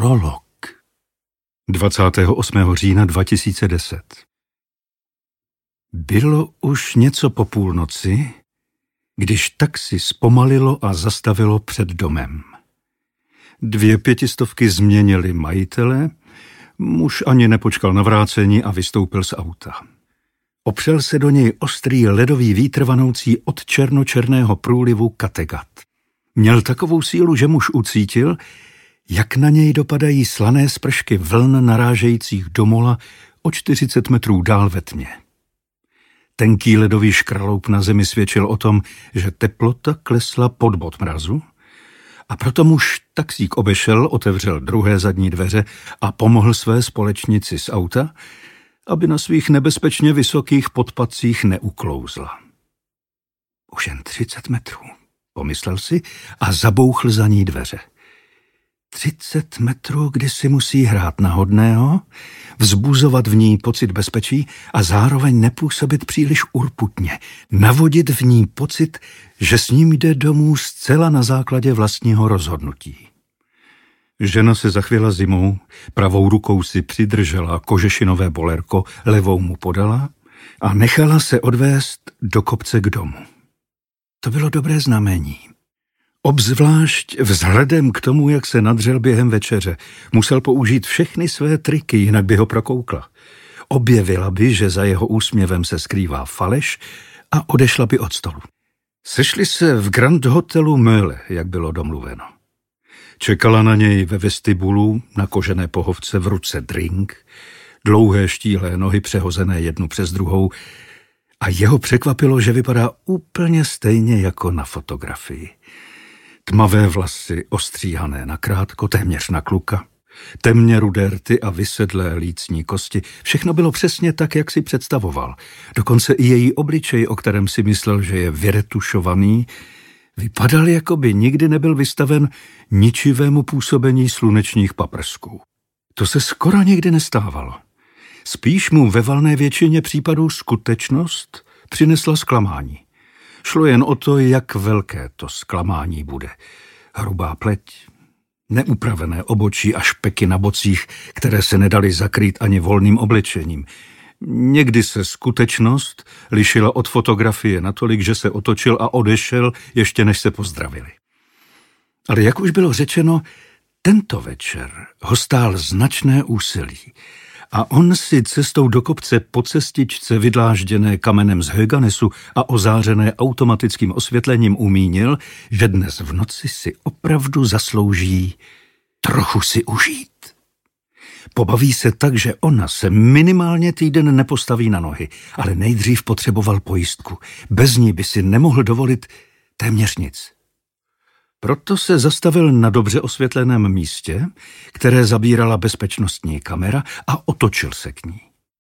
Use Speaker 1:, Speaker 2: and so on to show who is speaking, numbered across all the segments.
Speaker 1: Prolog. 28. října 2010. Bylo už něco po půlnoci, když taxi zpomalilo a zastavilo před domem. 2 500 změnily majitele, muž ani nepočkal na vrácení a vystoupil z auta. Opřel se do něj ostrý ledový vítr vanoucí od černočerného průlivu Kattegat. Měl takovou sílu, že muž ucítil, jak na něj dopadají slané spršky vln narážejících do mola o 40 metrů dál ve tmě. Tenký ledový škraloup na zemi svědčil o tom, že teplota klesla pod bod mrazu, a proto muž taxík obešel, otevřel druhé zadní dveře a pomohl své společnici z auta, aby na svých nebezpečně vysokých podpatcích neuklouzla. Už jen 30 metrů, pomyslel si a zabouchl za ní dveře. 30 metrů, kdy si musí hrát na hodného, vzbuzovat v ní pocit bezpečí a zároveň nepůsobit příliš urputně, navodit v ní pocit, že s ním jde domů zcela na základě vlastního rozhodnutí. Žena se zachvěla zimou, pravou rukou si přidržela kožešinové bolerko, levou mu podala a nechala se odvést do kopce k domu. To bylo dobré znamení. Obzvlášť vzhledem k tomu, jak se nadřel během večeře, musel použít všechny své triky, jinak by ho prokoukla. Objevila by, že za jeho úsměvem se skrývá faleš a odešla by od stolu. Sešli se v Grand Hotelu Möhle, jak bylo domluveno. Čekala na něj ve vestibulu na kožené pohovce v ruce drink, dlouhé štíhlé nohy přehozené jednu přes druhou a jeho překvapilo, že vypadá úplně stejně jako na fotografii. Tmavé vlasy ostříhané nakrátko, téměř na kluka, temně rudé rty a vysedlé lícní kosti. Všechno bylo přesně tak, jak si představoval. Dokonce i její obličej, o kterém si myslel, že je vyretušovaný, vypadal, jako by nikdy nebyl vystaven ničivému působení slunečních paprsků. To se skoro nikdy nestávalo. Spíš mu ve valné většině případů skutečnost přinesla zklamání. Šlo jen o to, jak velké to zklamání bude. Hrubá pleť, neupravené obočí a špeky na bocích, které se nedaly zakrýt ani volným oblečením. Někdy se skutečnost lišila od fotografie natolik, že se otočil a odešel, ještě než se pozdravili. Ale jak už bylo řečeno, tento večer ho stál značné úsilí a on si cestou do kopce po cestičce vydlážděné kamenem z Höganesu a ozářené automatickým osvětlením umínil, že dnes v noci si opravdu zaslouží trochu si užít. Pobaví se tak, že ona se minimálně týden nepostaví na nohy, ale nejdřív potřeboval pojistku. Bez ní by si nemohl dovolit téměř nic. Proto se zastavil na dobře osvětleném místě, které zabírala bezpečnostní kamera, a otočil se k ní.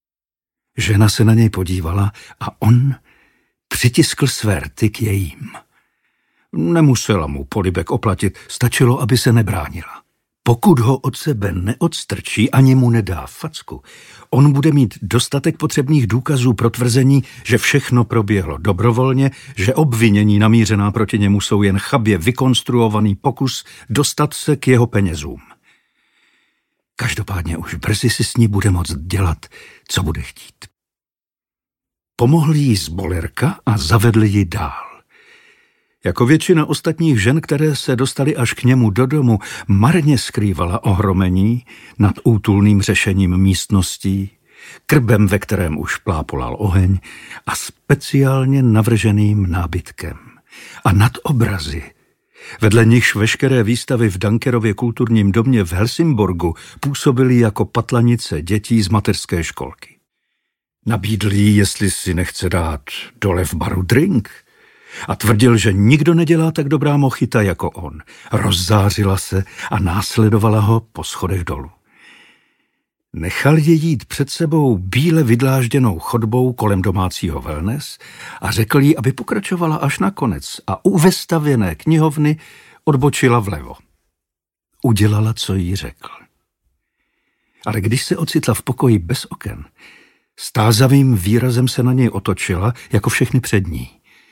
Speaker 1: Žena se na něj podívala a on přitiskl své rty k jejím. Nemusela mu polibek oplatit, stačilo, aby se nebránila. Pokud ho od sebe neodstrčí ani mu nedá facku, on bude mít dostatek potřebných důkazů pro tvrzení, že všechno proběhlo dobrovolně, že obvinění namířená proti němu jsou jen chabě vykonstruovaný pokus dostat se k jeho penězům. Každopádně už brzy si s ní bude moct dělat, co bude chtít. Pomohl jí z bolerka a zavedl ji dál. Jako většina ostatních žen, které se dostaly až k němu do domu, marně skrývala ohromení nad útulným řešením místností, krbem, ve kterém už plápolal oheň, a speciálně navrženým nábytkem. A nad obrazy, vedle nichž veškeré výstavy v Dankerově kulturním domě v Helsingborgu působily jako patlanice dětí z mateřské školky. Nabídl jí, jestli si nechce dát dole v baru drink, a tvrdil, že nikdo nedělá tak dobrá mochita jako on. Rozzářila se a následovala ho po schodech dolů. Nechal je jít před sebou bíle vydlážděnou chodbou kolem domácího wellness a řekl jí, aby pokračovala až na konec a u vestavěné knihovny odbočila vlevo. Udělala, co jí řekl. Ale když se ocitla v pokoji bez oken, stázavým výrazem se na něj otočila, jako všechny před ní.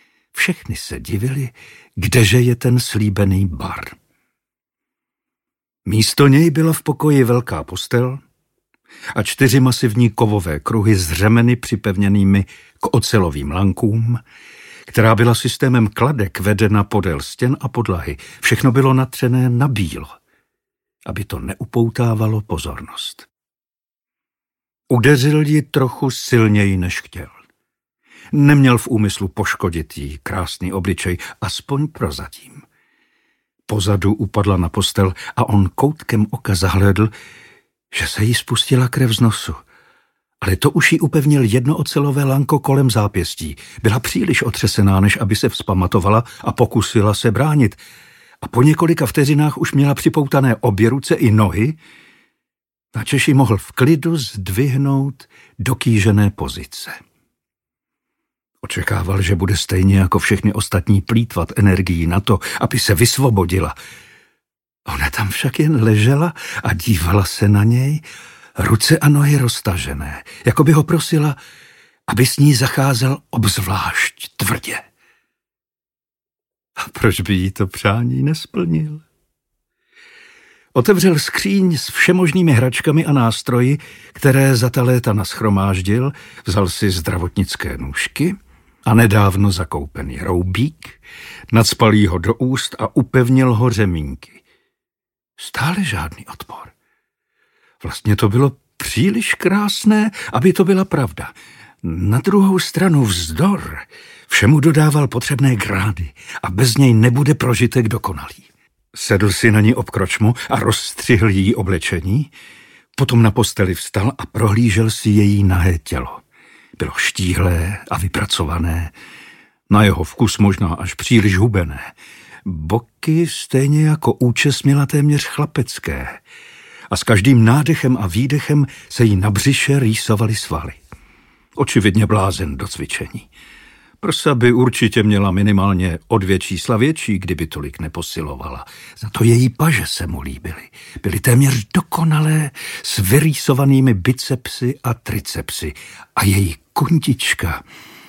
Speaker 1: Všechny se divili, kdeže je ten slíbený bar. Místo něj byla v pokoji velká postel a 4 masivní kovové kruhy s řemeny připevněnými k ocelovým lankům, která byla systémem kladek vedena podél stěn a podlahy. Všechno bylo natřené na bílo, aby to neupoutávalo pozornost. Udeřil ji trochu silněji, než chtěl. Neměl v úmyslu poškodit jí krásný obličej, aspoň prozatím. Pozadu upadla na postel a on koutkem oka zahlédl, že se jí spustila krev z nosu. Ale to už jí upevnil jedno ocelové lanko kolem zápěstí. Byla příliš otřesená, než aby se vzpamatovala a pokusila se bránit. A po několika vteřinách už měla připoutané obě ruce i nohy, načež ji mohl v klidu zdvihnout do kýžené pozice. Očekával, že bude stejně jako všechny ostatní plýtvat energií na to, aby se vysvobodila. Ona tam však jen ležela a dívala se na něj, ruce a nohy roztažené, jako by ho prosila, aby s ní zacházel obzvlášť tvrdě. A proč by jí to přání nesplnil? Otevřel skříň s všemožnými hračkami a nástroji, které za ta léta nashromáždil, vzal si zdravotnické nůžky a nedávno zakoupený roubík, nacpal jí ho do úst a upevnil ho řemínky. Stále žádný odpor. Vlastně to bylo příliš krásné, aby to byla pravda. Na druhou stranu vzdor všemu dodával potřebné grády a bez něj nebude prožitek dokonalý. Sedl si na ní obkročmu a rozstřihl jí oblečení, potom na posteli vstal a prohlížel si její nahé tělo. Bylo štíhlé a vypracované, na jeho vkus možná až příliš hubené. Boky stejně jako účes měla téměř chlapecké a s každým nádechem a výdechem se jí na břiše rýsovaly svaly. Očividně blázen do cvičení. Prsa by určitě měla minimálně o 2 čísla větší, kdyby tolik neposilovala. Za to její paže se mu líbily. Byly téměř dokonalé s vyrýsovanými bicepsy a tricepsy. A její kuntička...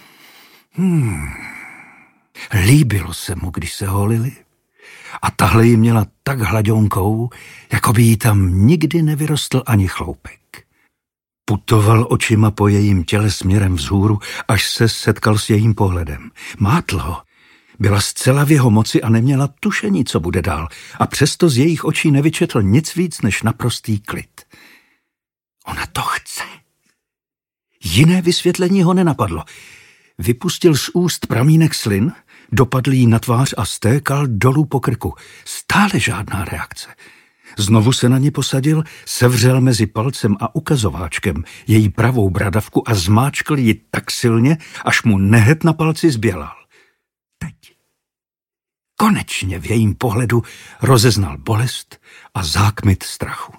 Speaker 1: Líbilo se mu, když se holili. A tahle ji měla tak hladionkou, jako by jí tam nikdy nevyrostl ani chloupek. Putoval očima po jejím těle směrem vzhůru, až se setkal s jejím pohledem. Mátl ho. Byla zcela v jeho moci a neměla tušení, co bude dál. A přesto z jejich očí nevyčetl nic víc než naprostý klid. Ona to chce. Jiné vysvětlení ho nenapadlo. Vypustil z úst pramínek slin, dopadl jí na tvář a stékal dolů po krku. Stále žádná reakce. Znovu se na ní posadil, sevřel mezi palcem a ukazováčkem její pravou bradavku a zmáčkl ji tak silně, až mu nehet na palci zbělal. Teď. Konečně v jejím pohledu rozeznal bolest a zákmit strachu.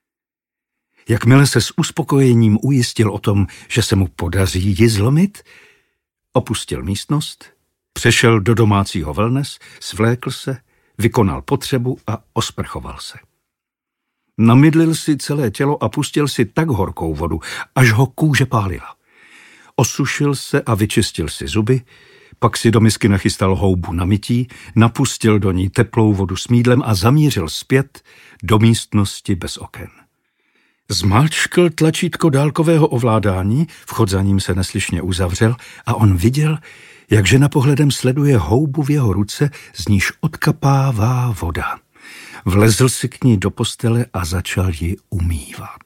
Speaker 1: Jakmile se s uspokojením ujistil o tom, že se mu podaří ji zlomit, opustil místnost, přešel do domácího wellness, svlékl se, vykonal potřebu a osprchoval se. Namydlil si celé tělo a pustil si tak horkou vodu, až ho kůže pálila. Osušil se a vyčistil si zuby, pak si do misky nachystal houbu na mytí, napustil do ní teplou vodu s mýdlem a zamířil zpět do místnosti bez oken. Zmáčkl tlačítko dálkového ovládání, vchod za ním se neslyšně uzavřel a on viděl, jak žena pohledem sleduje houbu v jeho ruce, z níž odkapává voda. Vlezl si k ní do postele a začal ji umývat.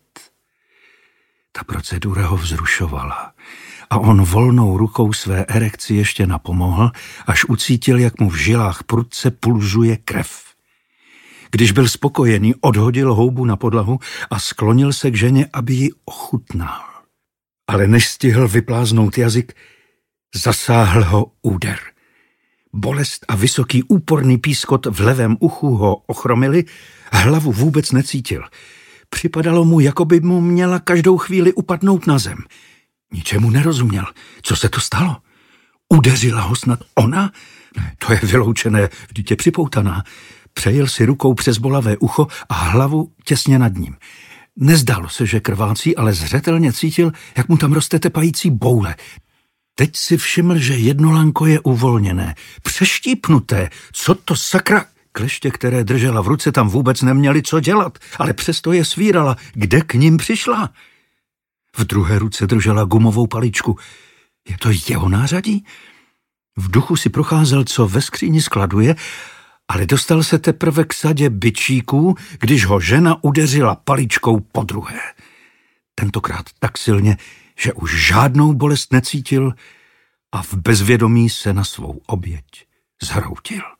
Speaker 1: Ta procedura ho vzrušovala a on volnou rukou své erekci ještě napomohl, až ucítil, jak mu v žilách prudce pulzuje krev. Když byl spokojený, odhodil houbu na podlahu a sklonil se k ženě, aby ji ochutnal. Ale než stihl vypláznout jazyk, zasáhl ho úder. Bolest a vysoký úporný pískot v levém uchu ho ochromili, hlavu vůbec necítil. Připadalo mu, jako by mu měla každou chvíli upadnout na zem. Ničemu nerozuměl. Co se to stalo? Udeřila ho snad ona? To je vyloučené, vždyť je připoutaná. Přejel si rukou přes bolavé ucho a hlavu těsně nad ním. Nezdálo se, že krvácí, ale zřetelně cítil, jak mu tam roste tepající boule. Teď si všiml, že jedno lanko je uvolněné, přeštípnuté. Co to sakra? kleště, které držela v ruce, tam vůbec neměly co dělat, ale přesto je svírala. Kde k ním přišla? V druhé ruce držela gumovou paličku. Je to jeho nářadí? V duchu si procházel, co ve skříni skladuje, ale dostal se teprve k sadě bičíků, když ho žena udeřila paličkou podruhé. Tentokrát tak silně, že už žádnou bolest necítil a v bezvědomí se na svou oběť zhroutil.